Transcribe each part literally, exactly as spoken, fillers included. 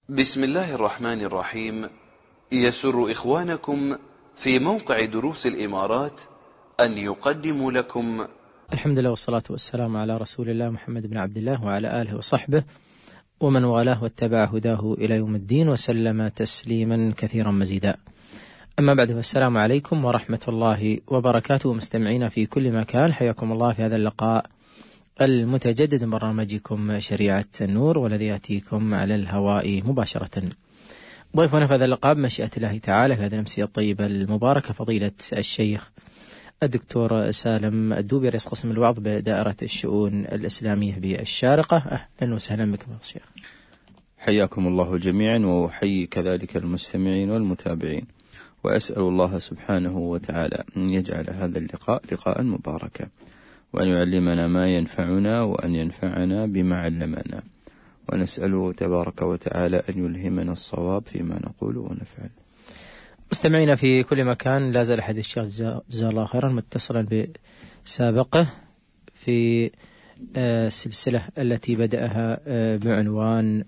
بسم الله الرحمن الرحيم. يسر إخوانكم في موقع دروس الإمارات أن يقدموا لكم الحمد لله والصلاة والسلام على رسول الله محمد بن عبد الله وعلى آله وصحبه ومن والاه واتبع هداه إلى يوم الدين وسلم تسليما كثيرا مزيدا. أما بعد، فالسلام عليكم ورحمة الله وبركاته. مستمعين في كل مكان، حياكم الله في هذا اللقاء المتجدد من برنامجكم شريعة النور، والذي يأتيكم على الهواء مباشرة. ضيفنا في هذا اللقاء بمشيئة الله تعالى في هذه الأمسية الطيبة المباركة فضيلة الشيخ الدكتور سالم الدوبي، رئيس قسم الوعظ بدائرة الشؤون الإسلامية بالشارقة. أهلا وسهلا بكم يا شيخ. حياكم الله جميعا، وحيي كذلك المستمعين والمتابعين، وأسأل الله سبحانه وتعالى أن يجعل هذا اللقاء لقاء مباركا، وأن يعلمنا ما ينفعنا، وأن ينفعنا بما علمنا، ونسأله تبارك وتعالى أن يلهمنا الصواب فيما نقول ونفعل. مستمعين في كل مكان، لا زال حديث الشيخ جزاه الله خيرا متصلا بسابقه في السلسلة التي بدأها بعنوان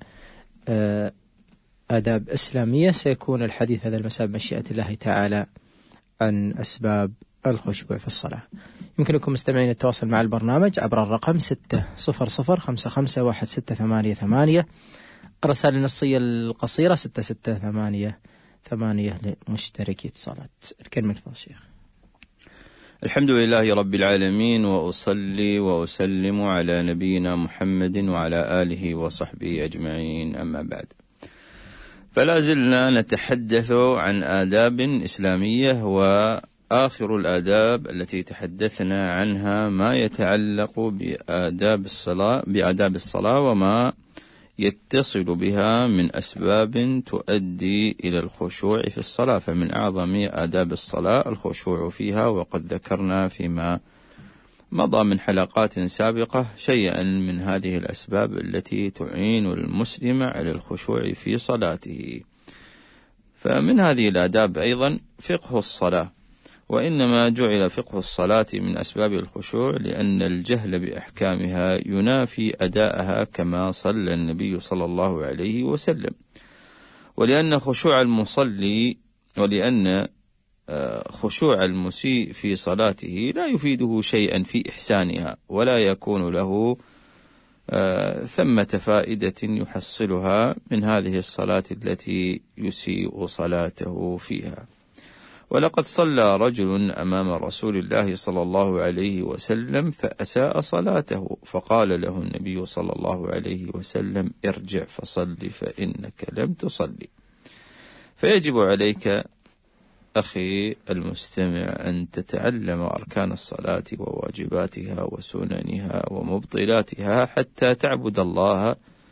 آداب إسلامية. سيكون الحديث هذا المساء بمشيئة الله تعالى عن أسباب الخشوع في الصلاة. يمكنكم مستمعين التواصل مع البرنامج عبر الرقم ستة صفر صفر خمسة خمسة واحد ستة ثمانية ثمانية، الرسائل النصية القصيرة ستة ستة ثمانية ثمانية لمشتركي اتصالات. الكلمة لفضل الشيخ. الحمد لله رب العالمين، وأصلي وأسلم على نبينا محمد وعلى آله وصحبه أجمعين، أما بعد، فلا زلنا نتحدث عن آداب إسلامية، وآخر الآداب التي تحدثنا عنها ما يتعلق بآداب الصلاة بآداب الصلاة وما يتصل بها من أسباب تؤدي إلى الخشوع في الصلاة. فمن أعظم آداب الصلاة الخشوع فيها، وقد ذكرنا فيما مضى من حلقات سابقة شيئا من هذه الأسباب التي تعين المسلم على الخشوع في صلاته. فمن هذه الآداب أيضا فقه الصلاة، وإنما جعل فقه الصلاة من أسباب الخشوع لأن الجهل بأحكامها ينافي أداءها كما صلى النبي صلى الله عليه وسلم، ولأن خشوع المصلي ولأن خشوع المسيء في صلاته لا يفيده شيئا في إحسانها، ولا يكون له ثمة فائدة يحصلها من هذه الصلاة التي يسيء صلاته فيها. ولقد صلى رجل أمام رسول الله صلى الله عليه وسلم فأساء صلاته، فقال له النبي صلى الله عليه وسلم: ارجع فصل فإنك لم تصلي. فيجب عليك أخي المستمع أن تتعلم أركان الصلاة وواجباتها وسننها ومبطلاتها، حتى تعبد الله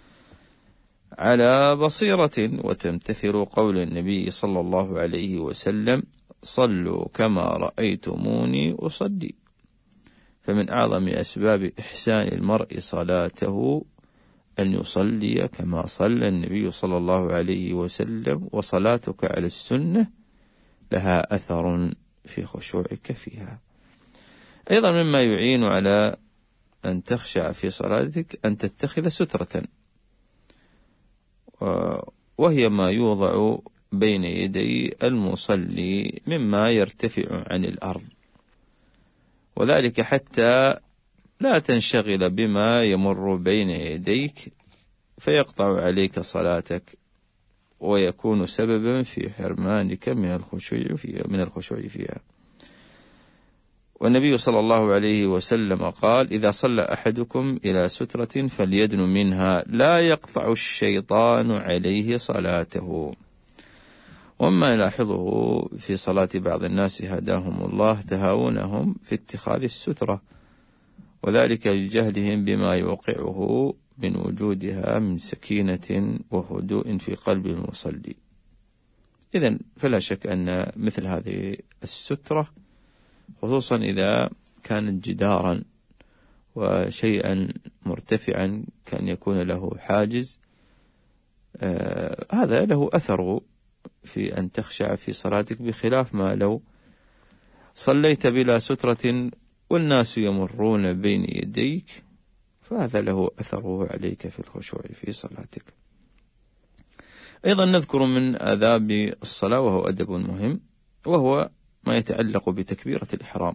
على بصيرة وتمتثل قول النبي صلى الله عليه وسلم: صلوا كما رأيتموني أصلي. فمن أعظم أسباب إحسان المرء صلاته أن يصلي كما صلى النبي صلى الله عليه وسلم، وصلاتك على السنة لها أثر في خشوعك فيها. أيضا مما يعين على أن تخشع في صلاتك أن تتخذ سترة، وهي ما يوضع بين يدي المصلي مما يرتفع عن الأرض، وذلك حتى لا تنشغل بما يمر بين يديك فيقطع عليك صلاتك، ويكون سببا في حرمانك من الخشوع فيها من الخشوع فيها. والنبي صلى الله عليه وسلم قال: إذا صلى أحدكم إلى سترة فليدن منها، لا يقطع الشيطان عليه صلاته. وما يلاحظه في صلاة بعض الناس هداهم الله تهاونهم في اتخاذ السترة، وذلك لجهلهم بما يوقعه من وجودها من سكينة وهدوء في قلب المصلي. إذن فلا شك أن مثل هذه السترة، خصوصا إذا كانت جدارا وشيئا مرتفعا كان يكون له حاجز، آه هذا له أثر في أن تخشع في صلاتك، بخلاف ما لو صليت بلا سترة والناس يمرون بين يديك، فهذا له أثره عليك في الخشوع في صلاتك. أيضا نذكر من آداب الصلاة وهو أدب مهم، وهو ما يتعلق بتكبيرة الإحرام.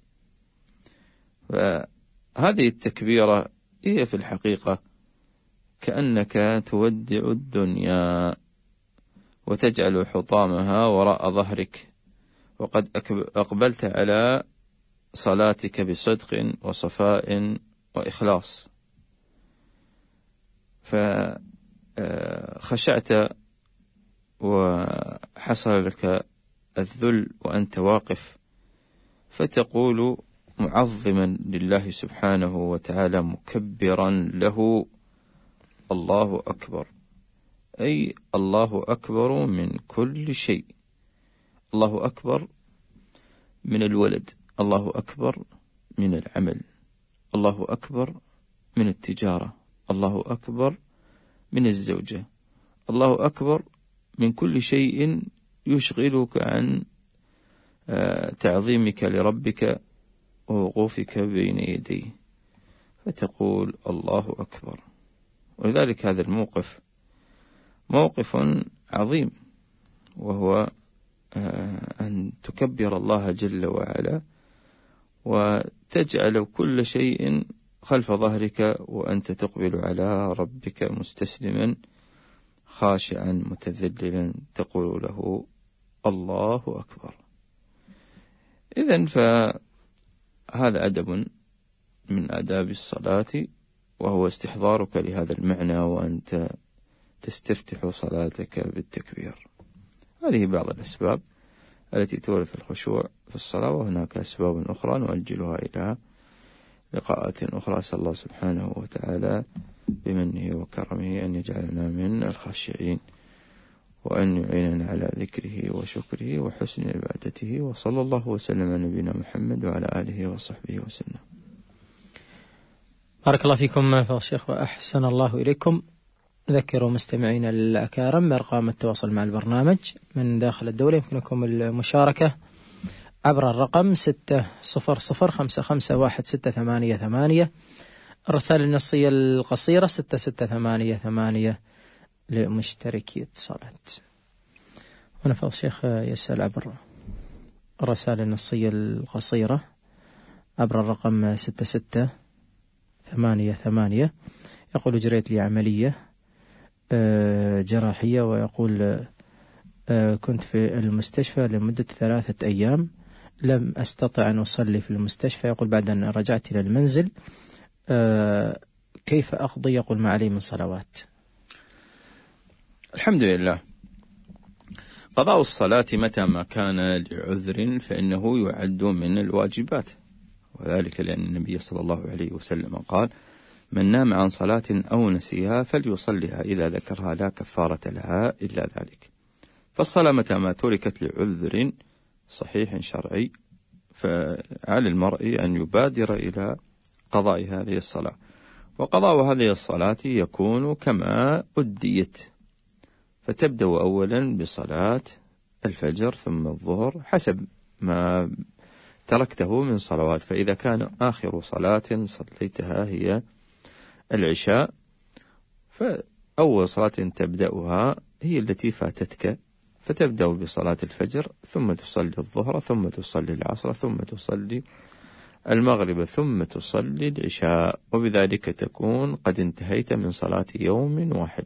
فهذه التكبيرة هي في الحقيقة كأنك تودع الدنيا وتجعل حطامها وراء ظهرك، وقد أقبلت على صلاتك بصدق وصفاء وإخلاص، فخشعت وحصل لك الذل وأنت واقف، فتقول معظما لله سبحانه وتعالى مكبرا له: الله أكبر، أي الله أكبر من كل شيء. الله أكبر من الولد، الله أكبر من العمل، الله أكبر من التجارة، الله أكبر من الزوجة، الله أكبر من كل شيء يشغلك عن تعظيمك لربك ووقوفك بين يديه، فتقول الله أكبر. ولذلك هذا الموقف موقف عظيم، وهو أن تكبر الله جل وعلا وتجعل كل شيء خلف ظهرك وأنت تقبل على ربك مستسلما خاشعا متذللا، تقول له الله أكبر. إذن فهذا أدب من آداب الصلاة، وهو استحضارك لهذا المعنى وأنت تستفتح صلاتك بالتكبير. هذه بعض الأسباب التي تورث الخشوع في الصلاة، وهناك أسباب أخرى نؤجلها إلى لقاءات أخرى. أسأل الله سبحانه وتعالى بمنه وكرمه أن يجعلنا من الخاشعين، وأن يعيننا على ذكره وشكره وحسن عبادته. وصلى الله وسلم على نبينا محمد وعلى آله وصحبه وسلم. بارك الله فيكم فضل الشيخ وأحسن الله إليكم. ذكروا مستمعينا الأكارم بأرقام التواصل مع البرنامج من داخل الدولة، يمكنكم المشاركة عبر الرقم ستة صفر صفر خمسة خمسة واحد ستة ثمانية ثمانية، الرسائل النصية القصيرة ستة ستة ثمانية ثمانية لمشتركي اتصالات. هنا فضل الشيخ يسأل عبر الرسائل النصية القصيرة عبر الرقم ستة ستة ثمانية ثمانية، يقول: جريت لي عملية جراحية، ويقول كنت في المستشفى لمدة ثلاثة أيام، لم أستطع أن أصلي في المستشفى. يقول بعد أن رجعت إلى المنزل كيف أقضي؟ يقول ما علي من صلوات. الحمد لله. قضاء الصلاة متى ما كان لعذر فإنه يعد من الواجبات، وذلك لأن النبي صلى الله عليه وسلم قال: من نام عن صلاة أو نسيها فليصلها إذا ذكرها لا كفارة لها إلا ذلك. فالصلاة متى ما تركت لعذر صحيح شرعي فعلى المرء أن يبادر إلى قضاء هذه الصلاة، وقضاء هذه الصلاة يكون كما أديت، فتبدأ أولا بصلاة الفجر ثم الظهر حسب ما تركته من صلوات. فإذا كان آخر صلاة صليتها هي العشاء، فأول صلاة تبدأها هي التي فاتتك، فتبدأ بصلاة الفجر ثم تصلي الظهر ثم تصلي العصر ثم تصلي المغرب ثم تصلي العشاء، وبذلك تكون قد انتهيت من صلاة يوم واحد.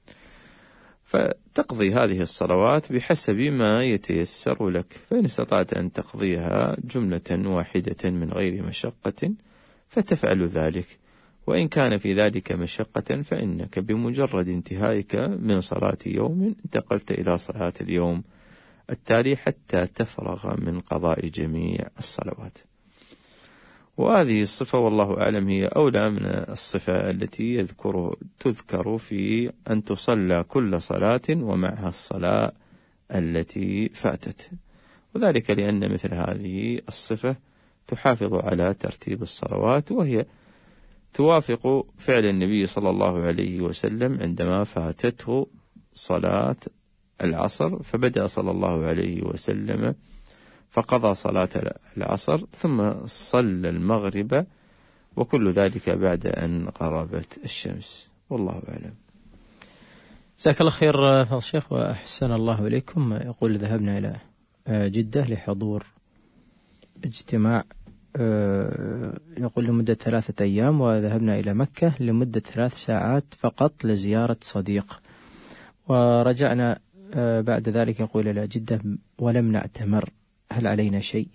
فتقضي هذه الصلوات بحسب ما يتيسر لك، فإن استطعت أن تقضيها جملة واحدة من غير مشقة فتفعل ذلك، وإن كان في ذلك مشقة فإنك بمجرد انتهائك من صلاة يوم انتقلت إلى صلاة اليوم التالي حتى تفرغ من قضاء جميع الصلوات. وهذه الصفة والله أعلم هي أولى من الصفة التي يذكر تذكر في أن تصلى كل صلاة ومعها الصلاة التي فاتت، وذلك لأن مثل هذه الصفة تحافظ على ترتيب الصلوات، وهي توافق فعل النبي صلى الله عليه وسلم عندما فاتته صلاة العصر، فبدأ صلى الله عليه وسلم فقضى صلاة العصر ثم صلى المغرب، وكل ذلك بعد أن غربت الشمس، والله أعلم. جزاك الله خير فضل الشيخ وأحسن الله إليكم. يقول ذهبنا إلى جدة لحضور اجتماع، يقول لمدة ثلاثة أيام، وذهبنا إلى مكة لمدة ثلاث ساعات فقط لزيارة صديق، ورجعنا بعد ذلك يقول إلى جدة ولم نعتمر، هل علينا شيء؟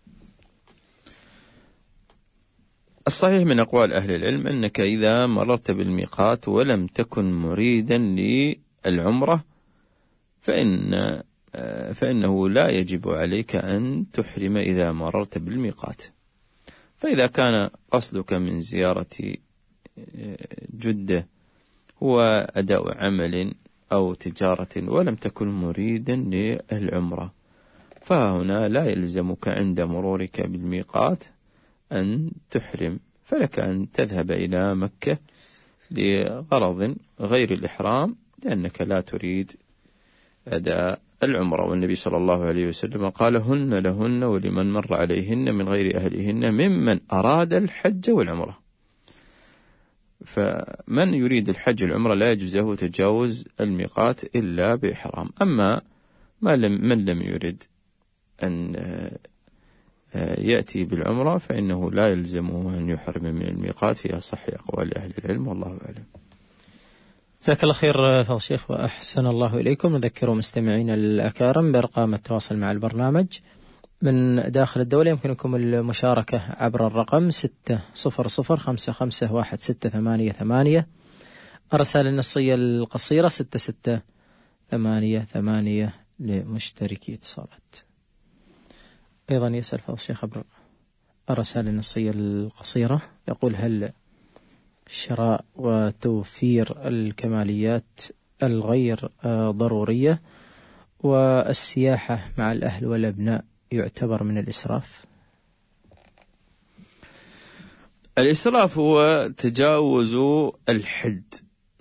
الصحيح من أقوال أهل العلم أنك إذا مررت بالميقات ولم تكن مريدا للعمرة فإن فإنه لا يجب عليك أن تحرم إذا مررت بالميقات. فإذا كان قصدك من زيارة جدة هو أداء عمل أو تجارة ولم تكن مريدا للعمرة، فهنا لا يلزمك عند مرورك بالميقات أن تحرم، فلك أن تذهب إلى مكة لغرض غير الإحرام لأنك لا تريد أداء العمرة. والنبي صلى الله عليه وسلم قال هن لهن ولمن مر عليهن من غير أهلهن ممن أراد الحج والعمرة. فمن يريد الحج والعمرة لا يجوز له تجاوز الميقات إلا بإحرام. أما ما لم من لم يرد أن يأتي بالعمرة فإنه لا يلزمه أن يحرم من الميقات في أصح أقوال أهل العلم، والله أعلم. جزاك الله خير فضل الشيخ وأحسن الله إليكم. نذكر مستمعين الأكارم بأرقام التواصل مع البرنامج من داخل الدولة، يمكنكم المشاركة عبر الرقم ستة صفر صفر خمسة خمسة واحد ستة ثمانية ثمانية، الرسالة النصية القصيرة ستة ستة ثمانية ثمانية لمشتركي اتصالات. أيضا يسأل فضل الشيخ عبر الرسالة النصية القصيرة، يقول هل شراء وتوفير الكماليات الغير ضرورية والسياحة مع الأهل والأبناء يعتبر من الإسراف؟ الإسراف هو تجاوز الحد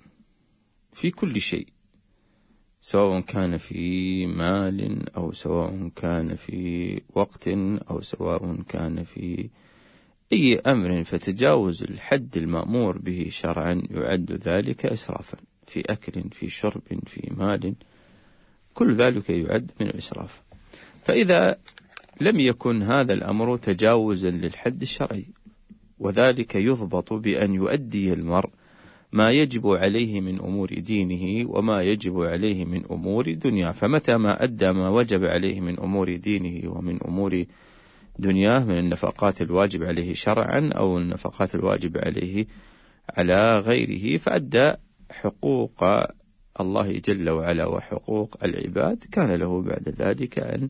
في كل شيء، سواء كان في مال أو سواء كان في وقت أو سواء كان في أي أمر، فتجاوز الحد المأمور به شرعا يعد ذلك إسرافا في أكل في شرب في مال، كل ذلك يعد من الإسراف. فإذا لم يكن هذا الأمر تجاوزا للحد الشرعي، وذلك يضبط بأن يؤدي المرء ما يجب عليه من أمور دينه وما يجب عليه من أمور دنياه، فمتى ما أدى ما وجب عليه من أمور دينه ومن أمور دنياه من النفقات الواجب عليه شرعا أو النفقات الواجب عليه على غيره، فأدى حقوق الله جل وعلا وحقوق العباد، كان له بعد ذلك أن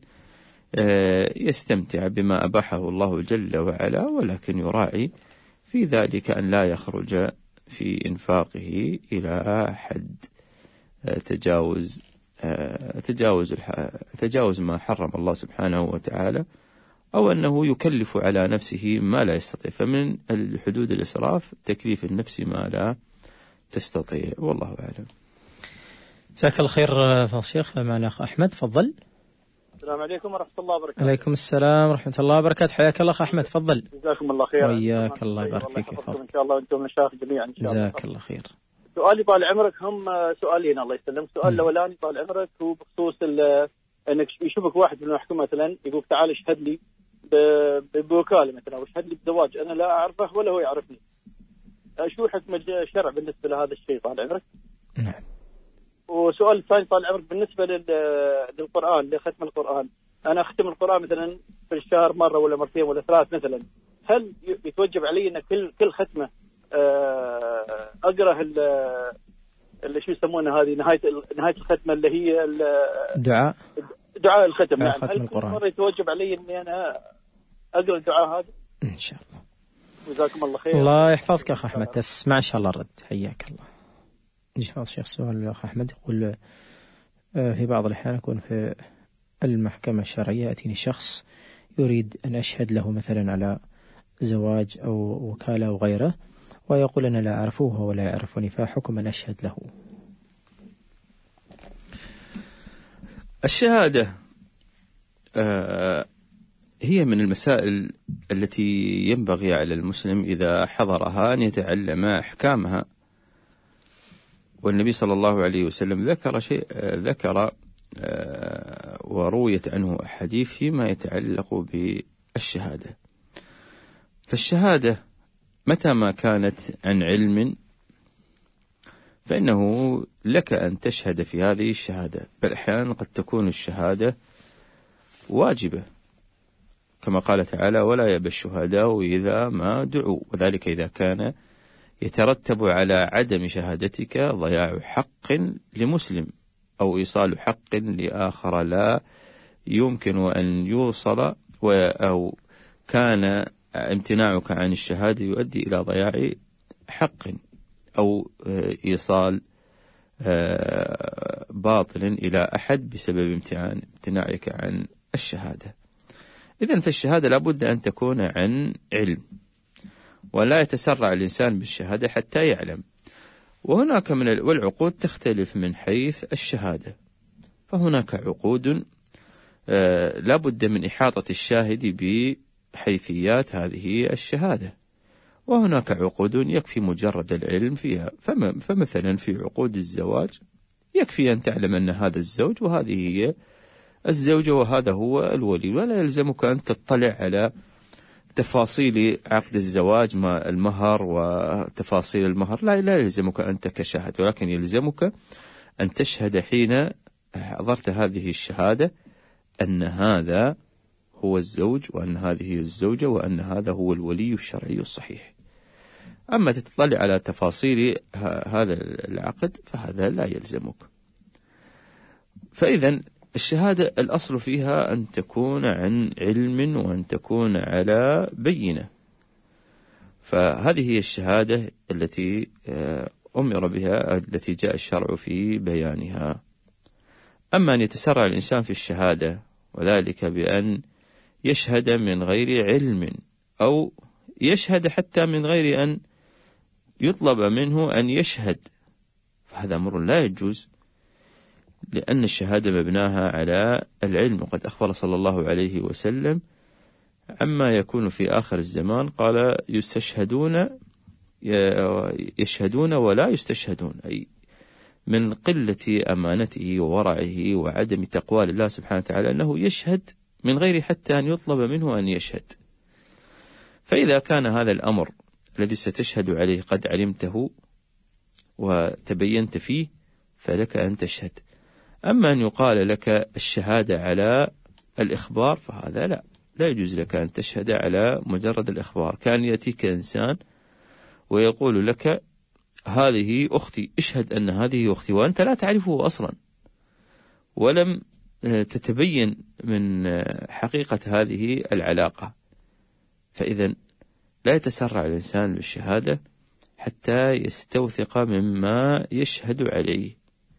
يستمتع بما أباحه الله جل وعلا، ولكن يراعي في ذلك أن لا يخرج في إنفاقه إلى حد تجاوز تجاوز تجاوز ما حرم الله سبحانه وتعالى، أو أنه يكلف على نفسه ما لا يستطيع. فمن الحدود الإسراف تكليف النفس ما لا تستطيع، والله أعلم. جزاك الله خير فضل الشيخ. معنا أخ أحمد، تفضل. السلام عليكم ورحمة الله وبركاته. عليكم السلام ورحمة الله وبركاته، حياك الله أخ أحمد، تفضل. جزاكم الله خير. وياك الله يبارك فيك. إن شاء الله وأنتم مشايخ جميعا إن شاء الله. جزاك الله خير. سؤالي طال عمرك هم سؤالين الله يسلمك. السؤال الأولاني طال عمرك هو بخصوص أنك يشوفك واحد في المحكمة مثلا يقول تعال اشهد لي بوكالة مثلا أو اشهد لي بزواج أنا لا أعرفه ولا هو يعرفني، شو حكم الشرع بالنسبة لهذا الشيء طال عمرك؟ نعم. وسؤال الثاني طال عمرك بالنسبة للقرآن، لختم القرآن، أنا أختم القرآن مثلا في الشهر مرة ولا مرتين ولا ثلاث مثلا، هل يتوجب علي أن كل كل ختمة أقرأ اللي شو يسمونها هذه نهاية نهاية الختمة اللي هي دعاء دعاء الختم؟ نعم. ختم هل القرآن. كل مرة يتوجب علي أني أنا أقرأ الدعاء هذا؟ إن شاء الله. جزاكم الله خير. الله يحفظك أخ أحمد، تسمع إن شاء الله الرد، حياك الله. يجي الشيخ سؤال الأخ أحمد يقول في بعض الأحيان أكون في المحكمة الشرعية يأتيني شخص يريد أن أشهد له مثلا على زواج أو وكالة أو غيره، ويقول أنا لا أعرفه ولا يعرفني، فحكم أن أشهد له. الشهادة هي من المسائل التي ينبغي على المسلم إذا حضرها أن يتعلم أحكامها، والنبي صلى الله عليه وسلم ذكر شيء ذكر ورويت عنه حديث فيما يتعلق بالشهادة. فالشهادة متى ما كانت عن علم فإنه لك أن تشهد في هذه الشهادة، بل أحيانا قد تكون الشهادة واجبة كما قال تعالى: ولا يأبى الشهداء إذا ما دعوا، وذلك إذا كان يترتب على عدم شهادتك ضياع حق لمسلم أو إيصال حق لآخر لا يمكن أن يوصل، أو كان امتناعك عن الشهادة يؤدي إلى ضياع حق أو إيصال باطل إلى أحد بسبب امتناعك عن الشهادة. إذن فالشهادة لابد أن تكون عن علم، ولا يتسرع الإنسان بالشهادة حتى يعلم. وهناك من والعقود تختلف من حيث الشهادة، فهناك عقود لابد من إحاطة الشاهد بحيثيات هذه الشهادة، وهناك عقود يكفي مجرد العلم فيها. فمثلا في عقود الزواج يكفي أن تعلم أن هذا الزوج وهذه هي الزوجة وهذا هو الولي، ولا يلزمك أن تطلع على تفاصيل عقد الزواج ما المهر وتفاصيل المهر، لا لا يلزمك أنت كشاهد، ولكن يلزمك أن تشهد حين حضرت هذه الشهادة أن هذا هو الزوج وأن هذه هي الزوجة وأن هذا هو الولي الشرعي الصحيح. أما تطلع على تفاصيل هذا العقد فهذا لا يلزمك. فإذا الشهادة الأصل فيها أن تكون عن علم وأن تكون على بينة، فهذه هي الشهادة التي أمر بها، التي جاء الشرع في بيانها. أما أن يتسرع الإنسان في الشهادة وذلك بأن يشهد من غير علم أو يشهد حتى من غير أن يطلب منه أن يشهد، فهذا أمر لا يجوز، لأن الشهادة مبناها على العلم. وقد أخبر صلى الله عليه وسلم عما يكون في آخر الزمان، قال: يستشهدون يشهدون ولا يستشهدون، أي من قلة أمانته وورعه وعدم تقوى لله سبحانه وتعالى أنه يشهد من غير حتى أن يطلب منه أن يشهد. فإذا كان هذا الأمر الذي ستشهد عليه قد علمته وتبينت فيه فلك أن تشهد. أما أن يقال لك الشهادة على الإخبار فهذا لا لا يجوز لك أن تشهد على مجرد الإخبار. كان يأتيك إنسان ويقول لك: هذه أختي، اشهد أن هذه أختي، وأنت لا تعرفه أصلا ولم تتبين من حقيقة هذه العلاقة. فإذا لا يتسرع الإنسان بالشهادة حتى يستوثق مما يشهد عليه،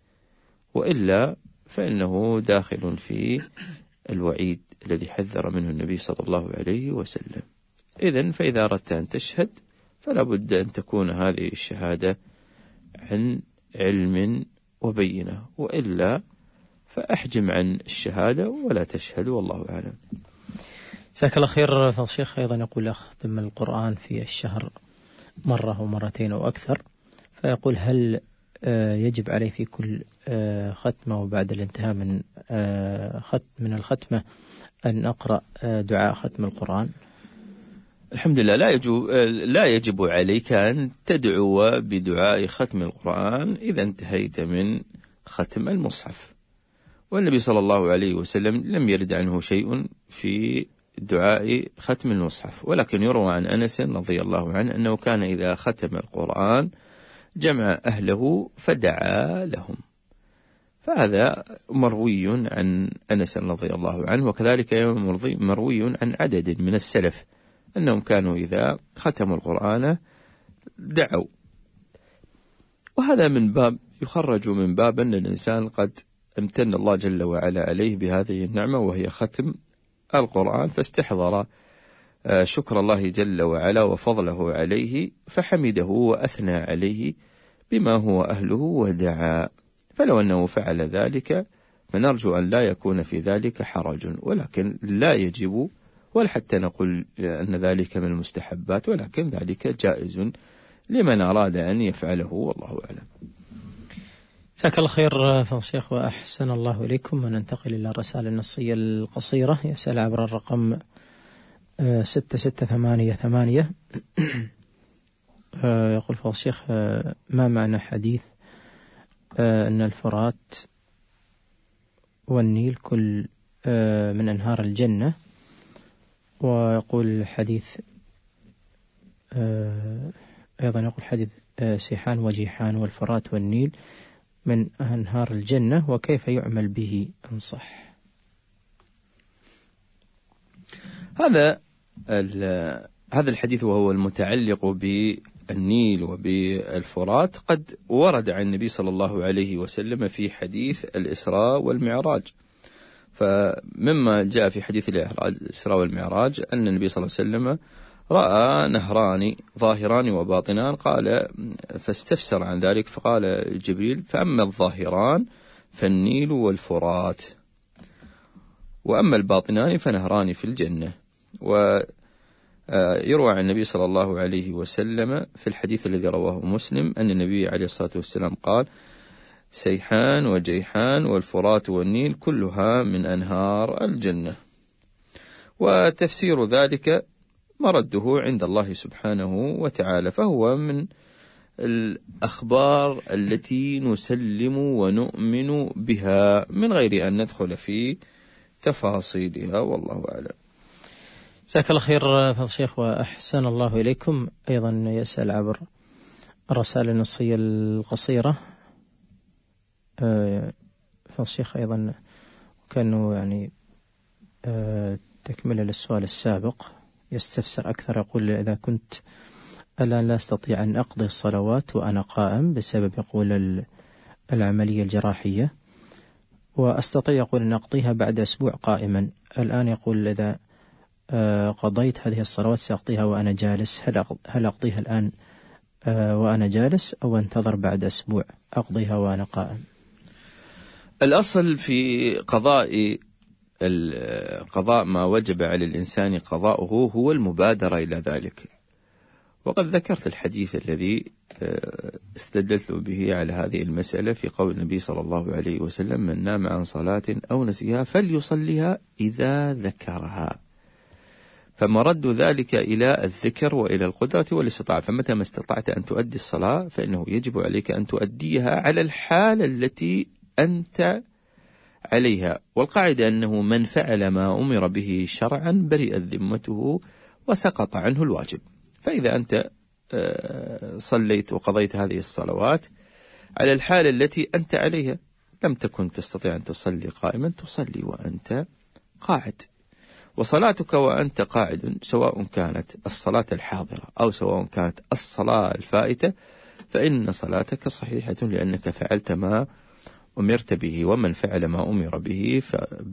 وإلا فإنه داخل في الوعيد الذي حذر منه النبي صلى الله عليه وسلم. إذن فإذا أردت أن تشهد فلا بد أن تكون هذه الشهادة عن علم وبينة، وإلا فأحجم عن الشهادة ولا تشهد، والله أعلم. جزاك الله خير. فضل الشيخ أيضا يقول: أختم القرآن في الشهر مرة ومرتين أو أكثر، فيقول: هل يجب عليه في كل ختمة وبعد الانتهاء من ختم من الختمة أن أقرأ دعاء ختم القرآن؟ الحمد لله، لا يجب لا يجب عليك أن تدعو بدعاء ختم القرآن إذا انتهيت من ختم المصحف، والنبي صلى الله عليه وسلم لم يرد عنه شيء في دعاء ختم المصحف، ولكن يروى عن أنس رضي الله عنه أنه كان إذا ختم القرآن جمع أهله فدعا لهم، فهذا مروي عن أنس رضي الله عنه. وكذلك مروي عن عدد من السلف أنهم كانوا إذا ختموا القرآن دعوا، وهذا من باب يخرج من باب أن الإنسان قد امتن الله جل وعلا عليه بهذه النعمة وهي ختم القرآن، فاستحضر شكر الله جل وعلا وفضله عليه فحمده وأثنى عليه بما هو أهله ودعا. فلو أنه فعل ذلك فنرجو أن لا يكون في ذلك حرج، ولكن لا يجب ولا حتى نقول أن ذلك من المستحبات، ولكن ذلك جائز لمن أراد أن يفعله، والله أعلم. جزاك الله خير فضل الشيخ وأحسن الله إليكم. وننتقل إلى الرسائل النصية القصيرة. يسأل عبر الرقم ستة ستة ثمانية ثمانية. يقول فضل الشيخ: ما معنى حديث أن الفرات والنيل كل من أنهار الجنة؟ ويقول الحديث أيضا يقول حديث سيحان وجيحان والفرات والنيل من أنهار الجنة، وكيف يعمل به أنصح؟ هذا هذا الحديث وهو المتعلق بالنيل وبالفرات قد ورد عن النبي صلى الله عليه وسلم في حديث الإسراء والمعراج. فمما جاء في حديث الإسراء والمعراج أن النبي صلى الله عليه وسلم رأى نهران ظاهران وباطنان، قال فاستفسر عن ذلك فقال جبريل: فأما الظاهران فالنيل والفرات، وأما الباطنان فنهران في الجنة. ويروى عن النبي صلى الله عليه وسلم في الحديث الذي رواه مسلم أن النبي عليه الصلاة والسلام قال: سيحان وجيحان والفرات والنيل كلها من أنهار الجنة. وتفسير ذلك مرده عند الله سبحانه وتعالى، فهو من الأخبار التي نسلم ونؤمن بها من غير أن ندخل في تفاصيلها، والله أعلم. جزاك الله خير فضل الشيخ وأحسن الله إليكم. أيضا يسأل عبر الرسائل النصية القصيرة فضل الشيخ أيضا كانوا يعني تكملة للسؤال السابق، يستفسر أكثر. يقول: إذا كنت الآن لا أستطيع أن أقضي الصلوات وأنا قائم بسبب يقول العملية الجراحية، وأستطيع يقول أن أقضيها بعد أسبوع قائما، الآن يقول إذا قضيت هذه الصلوات سأقضيها وأنا جالس، هل أقضيها الآن وأنا جالس أو أنتظر بعد أسبوع أقضيها وأنا قائم؟ الأصل في قضاء القضاء ما وجب على الإنسان قضاؤه هو المبادرة إلى ذلك. وقد ذكرت الحديث الذي استدلت به على هذه المسألة في قول النبي صلى الله عليه وسلم: من نام عن صلاة أو نسيها فليصليها إذا ذكرها. فمرد ذلك إلى الذكر وإلى القدرة والاستطاعة. فمتى ما استطعت أن تؤدي الصلاة فإنه يجب عليك أن تؤديها على الحال التي أنت عليها. والقاعدة أنه من فعل ما أمر به شرعا برئت ذمته وسقط عنه الواجب. فإذا أنت صليت وقضيت هذه الصلوات على الحال التي أنت عليها، لم تكن تستطيع أن تصلي قائما، تصلي وأنت قاعد. وصلاتك وأنت قاعد سواء كانت الصلاة الحاضرة أو سواء كانت الصلاة الفائتة فإن صلاتك صحيحة، لأنك فعلت ما أمرت به. ومن فعل ما أمر به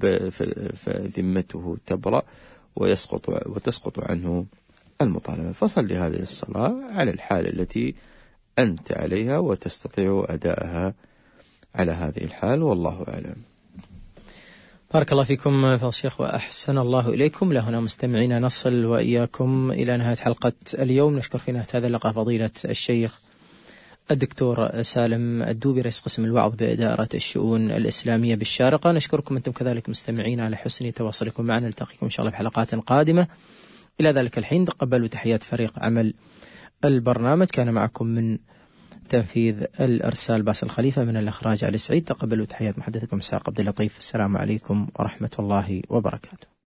فذمته تبرأ ويسقط وتسقط عنه المطالبة. فصل هذه الصلاة على الحال التي أنت عليها وتستطيع أداءها على هذه الحال، والله أعلم. بارك الله فيكم فضل الشيخ وأحسن الله إليكم. لهنا مستمعينا نصل وإياكم إلى نهاية حلقة اليوم. نشكر في نهاية هذا اللقاء فضيلة الشيخ الدكتور سالم الدوبي رئيس قسم الوعظ بإدارة الشؤون الإسلامية بالشارقة. نشكركم أنتم كذلك مستمعين على حسن تواصلكم معنا. نلتقيكم إن شاء الله بحلقات قادمة. إلى ذلك الحين تقبلوا تحيات فريق عمل البرنامج. كان معكم من تنفيذ الإرسال باسل خليفة، من الإخراج علي سعيد. تقبلوا تحيات محدثكم إسحاق عبد اللطيف. السلام عليكم ورحمة الله وبركاته.